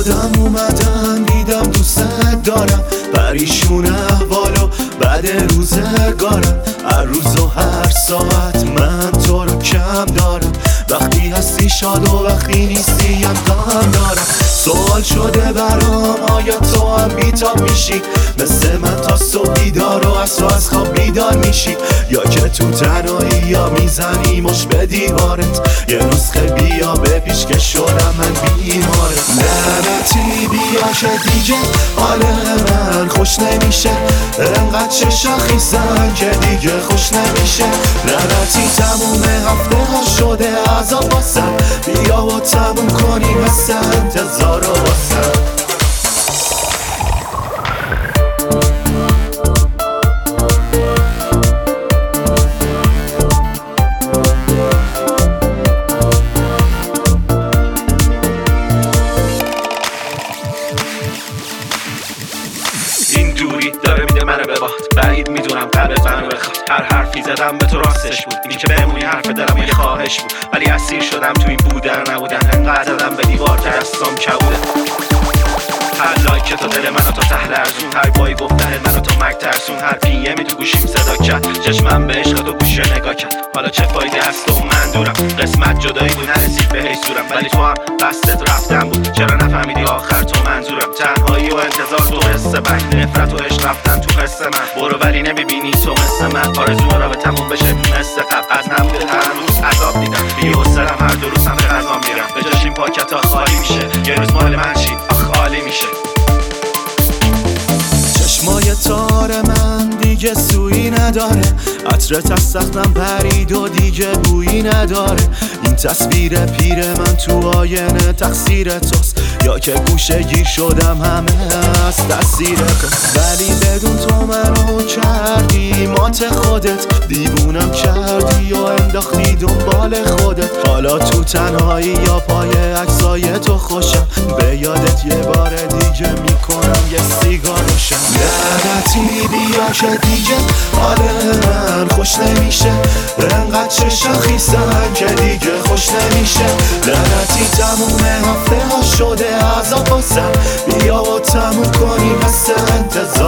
خودم اومدم دیدم دوست دارم، پریشون احوالو بعد روزگارم. هر روز و هر ساعت من تو رو کم دارم، وقتی هستی شاد و وقتی نیستی هم غم دارم. سوال شده برام آیا تو هم بیتاب میشی مثل من تا صبح بیدار و از خواب بیدار میشی، یا که تو تنهایی یا میزنی مش به دیوارت یه نسخه بیا به پیش که شدم من بیمارت. لعنتی بیا که دیگه حال من خوش نمیشه، انقدر چشا خیزن که دیگه خوش نمیشه. لعنتی تموم هفته ها شده عذاب واسم، بیا و تموم کنی مثل انتظار و واسم. این دوری داره میده منو به باد، بعید میدونم قلبت منو بخواد. هر حرفی زدم به تو راستش بود، این که بمونی حرف دلم یه خواهش بود، ولی اسیر شدم تو این بودن نبودن. انقدر زدم به دیوار که دستام کبوده. هر لایک تو دل منو تا ته لرزون، هر بای گفتن منو تا مرگ ترسون، هر پیه می تو گوشیم صدا کرد، چشمم به عشق تو گوشه نگاه کرد. حالا چه فایده از تو من دورم، قسمت جدایی بود نرسید به حیثورم، ولی تو هم قصدت رفتن بود. چرا نفهمیدی آخر تو منظورم؟ تنهایی و انتظار تو حس بد، نفرت و عشق رفتن تو حس من. برو ولی نمیبینی تو مثل من، آرزو را به تموم بشه مثل قبل. از نبود هر روز عذاب دیدم، بی حوصله‌ام هر دو روز هم به غذا میرم، به جاش این پاکت ها خالی میشه. یه روز مال من چی آخ عالی میشه. چشمای تار من دیگه سویی نداره، عطرت از سختم پرید و دیگه بویی نداره. این تصویر پیر من تو آینه تقصیر توست، یا که گوشه گیر شدم همه از تاثیر تو. ولی بدون تو منو کردی مات خودت، دیوونم کردی و انداختی دنبال خودت. حالا تو تنهایی یا پای عکسای تو خوشم، به یادت یه بار دیگه میکنم یه سیگار روشن. لعنتی بیا که دیگه حال من خوش نمیشه، انقدر چشا خیزن که دیگه خوش نمیشه. لعنتی تموم هفته ها شده عذاب واسم، بیا و تموم کنی مثل انتظار